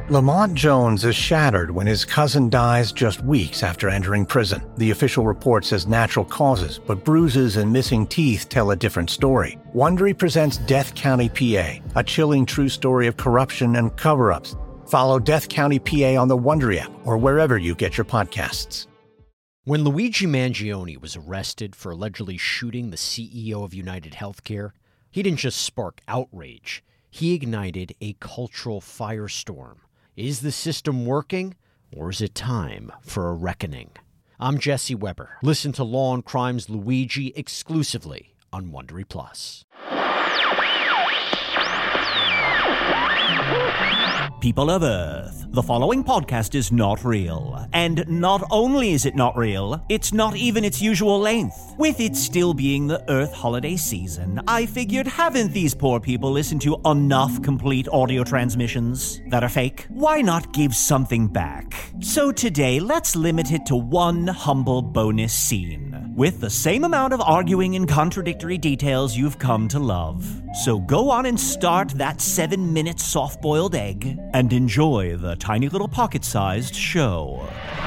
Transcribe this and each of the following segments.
Lamont Jones is shattered when his cousin dies just weeks after entering prison. The official report says natural causes, but bruises and missing teeth tell a different story. Wondery presents Death County, PA, a chilling true story of corruption and cover-ups. Follow Death County, PA on the Wondery app or wherever you get your podcasts. When Luigi Mangione was arrested for allegedly shooting the CEO of United Healthcare, he didn't just spark outrage. He ignited a cultural firestorm. Is the system working, or is it time for a reckoning? I'm Jesse Weber. Listen to Law and Crime's Luigi exclusively on Wondery Plus. People of Earth, the following podcast is not real. And not only is it not real, it's not even its usual length. With it still being the Earth holiday season, I figured haven't these poor people listened to enough complete audio transmissions that are fake? Why not give something back? So today, let's limit it to one humble bonus scene, with the same amount of arguing and contradictory details you've come to love. So go on and start that 7-minute soft-boiled egg and enjoy the tiny little pocket-sized show.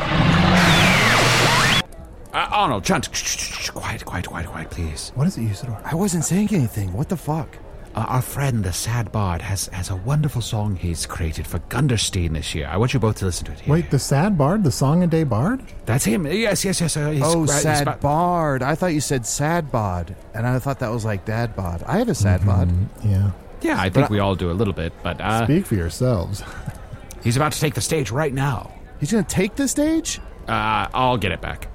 Arnold, Chunt, quiet, please. What is it, Usador? I wasn't saying anything. What the fuck? Our friend, the Sad Bard, has a wonderful song he's created for Gunderstein this year. I want you both to listen to it. Wait, the Sad Bard? The Song and Day Bard? That's him. Yes. Sad Bard. I thought you said Sad Bod, and I thought that was like Dad Bod. I have a Sad Bod. Yeah. Yeah, I think we all do a little bit, but... Speak for yourselves. He's about to take the stage right now. He's going to take the stage? I'll get it back.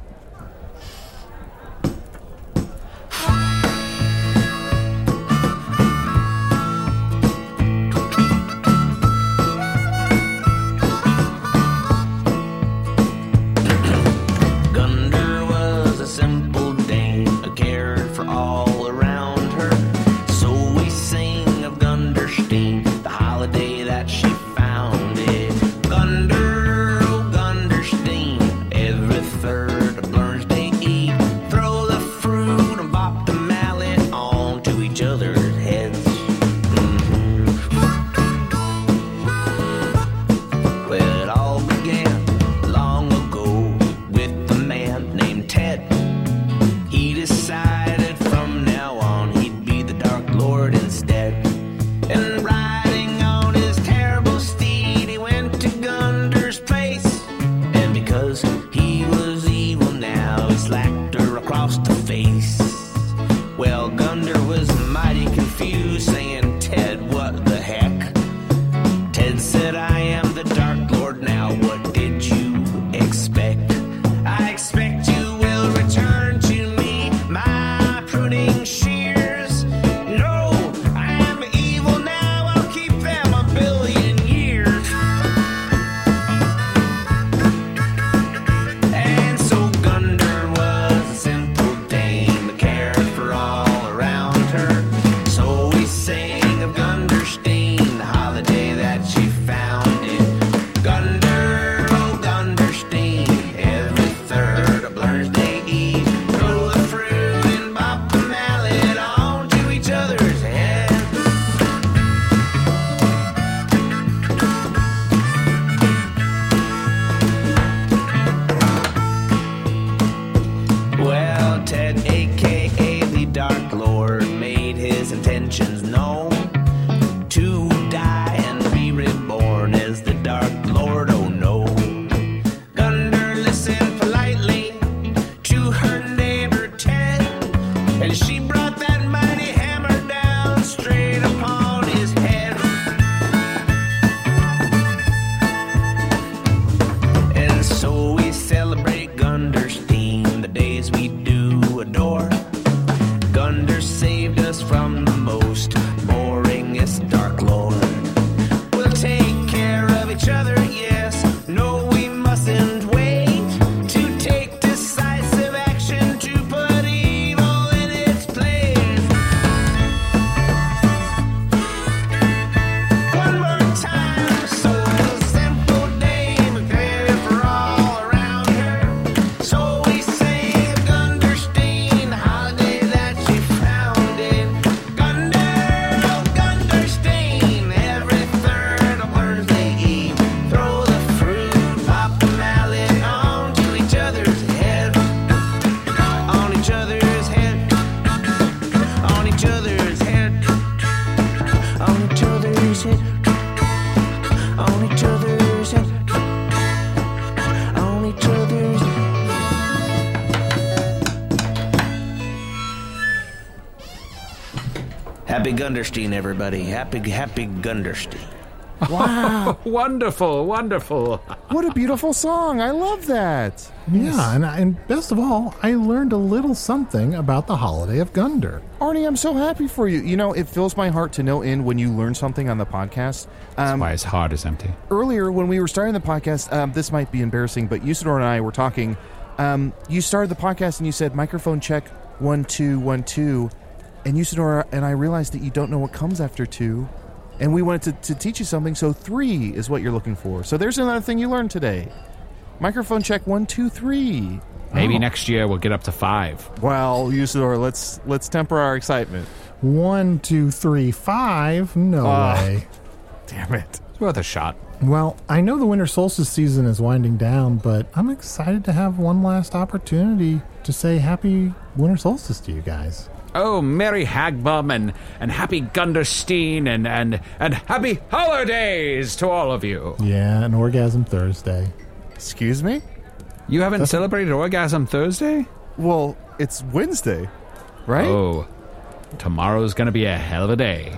Happy Gunderstein, everybody. Happy Gunderstein. Wow. Wonderful. What a beautiful song. I love that. Yeah, and best of all, I learned a little something about the holiday of Gunder. Arnie, I'm so happy for you. You know, it fills my heart to no end when you learn something on the podcast. That's why his heart is empty. Earlier, when we were starting the podcast, this might be embarrassing, but Usador and I were talking. You started the podcast and you said, microphone check, 1, 2, 1, 2. And Usador and I realized that you don't know what comes after 2. And we wanted to teach you something, so 3 is what you're looking for. So there's another thing you learned today. Microphone check, 1, 2, 3. Maybe next year we'll get up to 5. Well, Usador, let's temper our excitement. 1, 2, 3, 5? No way. Damn it. It's worth a shot. Well, I know the winter solstice season is winding down, but I'm excited to have one last opportunity to say happy winter solstice to you guys. Oh, Merry Hagbum and Happy Gunderstein and Happy Holidays to all of you. Yeah, an Orgasm Thursday. Excuse me? You haven't celebrated Orgasm Thursday? Well, it's Wednesday, right? Oh, tomorrow's going to be a hell of a day.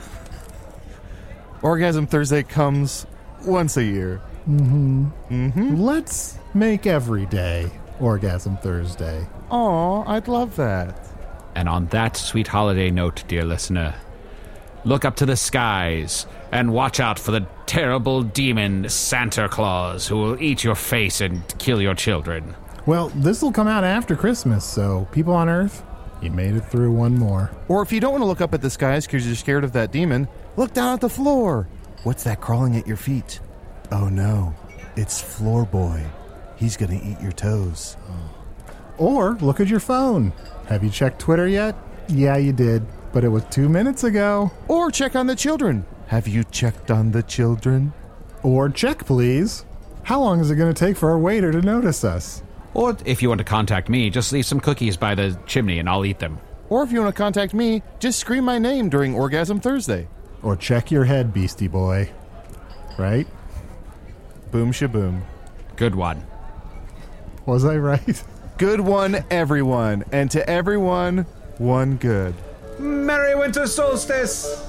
Orgasm Thursday comes once a year. Let's make every day Orgasm Thursday. Aw, I'd love that. And on that sweet holiday note, dear listener, look up to the skies and watch out for the terrible demon Santa Claus who will eat your face and kill your children. Well, this will come out after Christmas, so people on Earth, you made it through one more. Or if you don't want to look up at the skies because you're scared of that demon, look down at the floor. What's that crawling at your feet? Oh no, it's Floor Boy. He's gonna eat your toes. Or look at your phone. Have you checked Twitter yet? Yeah, you did, but it was 2 minutes ago. Or check on the children. Have you checked on the children? Or check, please. How long is it going to take for our waiter to notice us? Or if you want to contact me, just leave some cookies by the chimney and I'll eat them. Or if you want to contact me, just scream my name during Orgasm Thursday. Or check your head, Beastie Boy. Right? Boom shaboom. Good one. Was I right? Good one, everyone. And to everyone, one good. Merry Winter Solstice!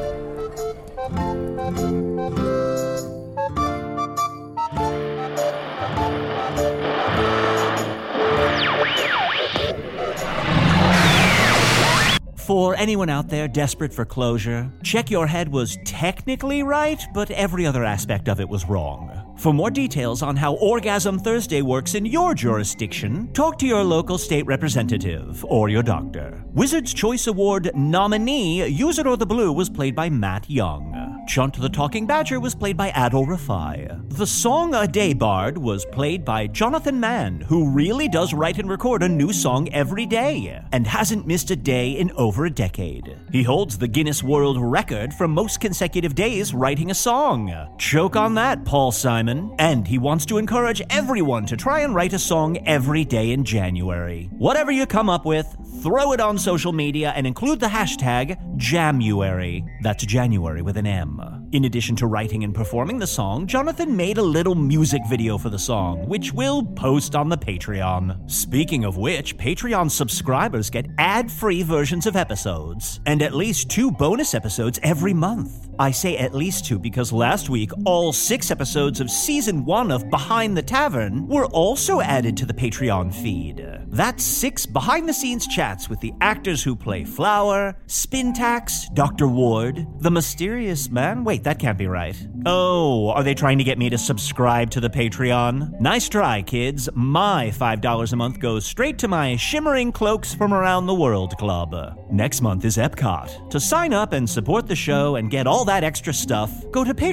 For anyone out there desperate for closure, Check Your Head was technically right, but every other aspect of it was wrong. For more details on how Orgasm Thursday works in your jurisdiction, talk to your local state representative or your doctor. Wizard's Choice Award nominee Usador the Blue was played by Matt Young. Chunt the Talking Badger was played by Adol Rafai. The Song A Day Bard was played by Jonathan Mann, who really does write and record a new song every day, and hasn't missed a day in over a decade. He holds the Guinness World Record for most consecutive days writing a song. Choke on that, Paul Simon. And he wants to encourage everyone to try and write a song every day in January. Whatever you come up with, throw it on social media and include the hashtag Jamuary. That's January with an M. In addition to writing and performing the song, Jonathan made a little music video for the song, which we'll post on the Patreon. Speaking of which, Patreon subscribers get ad-free versions of episodes, and at least 2 bonus episodes every month. I say at least 2 because last week, all 6 episodes of Season 1 of Behind the Tavern were also added to the Patreon feed. That's 6 behind-the-scenes chats with the actors who play Flower, Spintax, Dr. Ward, the mysterious man. Wait, that can't be right. Oh, are they trying to get me to subscribe to the Patreon? Nice try, kids. My $5 a month goes straight to my Shimmering Cloaks from Around the World Club. Next month is Epcot. To sign up and support the show and get all that extra stuff, go to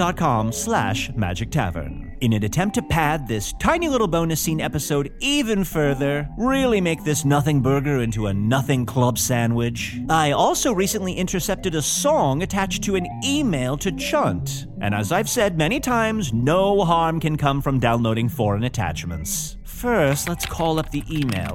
patreon.com/Magic Tavern. In an attempt to pad this tiny little bonus scene episode even further, really make this nothing burger into a nothing club sandwich, I also recently intercepted a song attached to an email to Chunt. And as I've said many times, no harm can come from downloading foreign attachments. First, let's call up the email.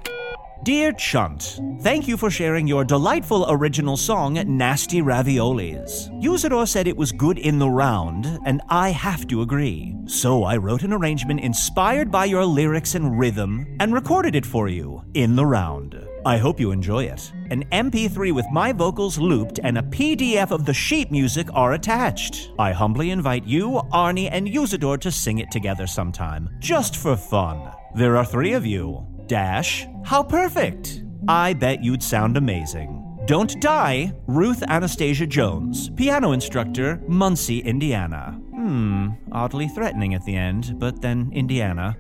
Dear Chunt, thank you for sharing your delightful original song, Nasty Raviolis. Usador said it was good in the round, and I have to agree. So I wrote an arrangement inspired by your lyrics and rhythm, and recorded it for you, in the round. I hope you enjoy it. An MP3 with my vocals looped and a PDF of the sheet music are attached. I humbly invite you, Arnie, and Usador to sing it together sometime, just for fun. There are 3 of you. Dash, how perfect! I bet you'd sound amazing. Don't Die, Ruth Anastasia Jones, piano instructor, Muncie, Indiana. Oddly threatening at the end, but then Indiana.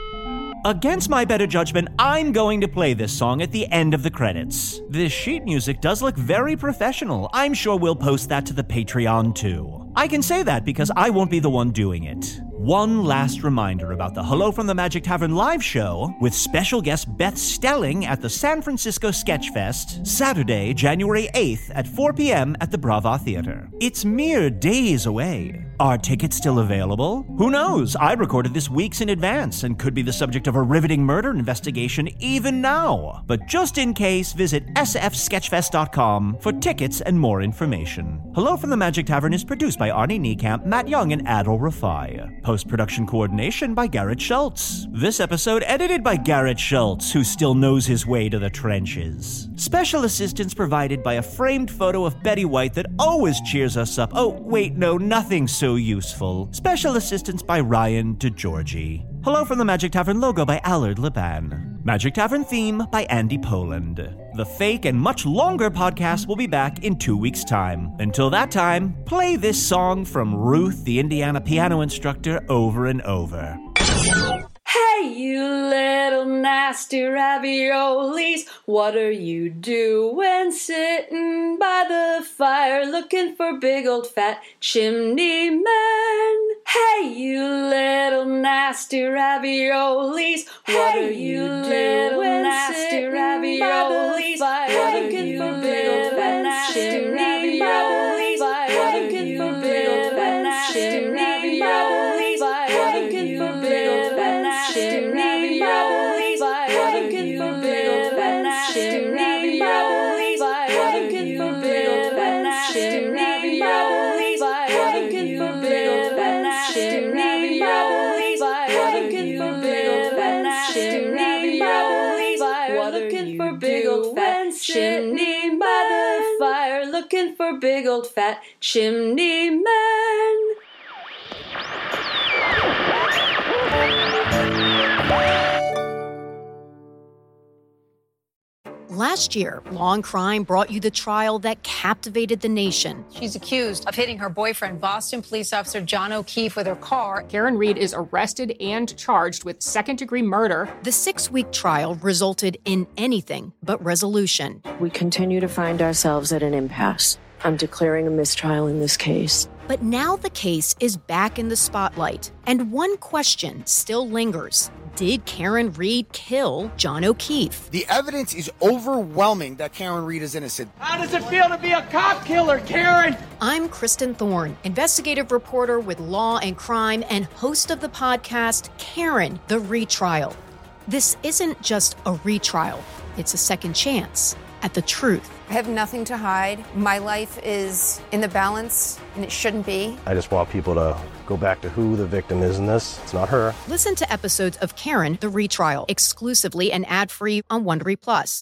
Against my better judgment, I'm going to play this song at the end of the credits. This sheet music does look very professional. I'm sure we'll post that to the Patreon too. I can say that because I won't be the one doing it. One last reminder about the Hello from the Magic Tavern live show with special guest Beth Stelling at the San Francisco Sketchfest, Saturday, January 8th at 4 p.m. at the Brava Theater. It's mere days away. Are tickets still available? Who knows? I recorded this weeks in advance and could be the subject of a riveting murder investigation even now. But just in case, visit sfsketchfest.com for tickets and more information. Hello from the Magic Tavern is produced by Arnie Niekamp, Matt Young, and Adol Rafai. Post-production coordination by Garrett Schultz. This episode edited by Garrett Schultz, who still knows his way to the trenches. Special assistance provided by a framed photo of Betty White that always cheers us up. Oh, wait, no, nothing so useful. Special assistance by Ryan DeGiorgi. Hello from the Magic Tavern logo by Allard Leban. Magic Tavern theme by Andy Poland. The fake and much longer podcast will be back in 2 weeks' time. Until that time, play this song from Ruth, the Indiana piano instructor, over and over. Hey, you little nasty raviolis, what are you doing sitting by the fire looking for big old fat chimney men? Hey, you little nasty raviolis, what are you doing nasty raviolis, looking for big old fat chimney raviolis, looking for big old fat chimney raviolis, looking for big old fat chimney raviolis, looking for big old fat chimney raviolis, looking for big old fat chimney raviolis, looking for big old fat chimney raviolis, looking for big old fat chimney raviolis, looking for big old fat chimney by the fire, looking for big old fat chimney men. Last year, Law and Crime brought you the trial that captivated the nation. She's accused of hitting her boyfriend, Boston police officer John O'Keefe, with her car. Karen Reed is arrested and charged with second-degree murder. The 6-week trial resulted in anything but resolution. We continue to find ourselves at an impasse. I'm declaring a mistrial in this case. But now the case is back in the spotlight, and one question still lingers. Did Karen Reed kill John O'Keefe? The evidence is overwhelming that Karen Reed is innocent. How does it feel to be a cop killer, Karen? I'm Kristen Thorne, investigative reporter with Law and Crime and host of the podcast, Karen, the Retrial. This isn't just a retrial. It's a second chance at the truth. I have nothing to hide. My life is in the balance, and it shouldn't be. I just want people to go back to who the victim is in this. It's not her. Listen to episodes of Karen, the Retrial, exclusively and ad-free on Wondery Plus.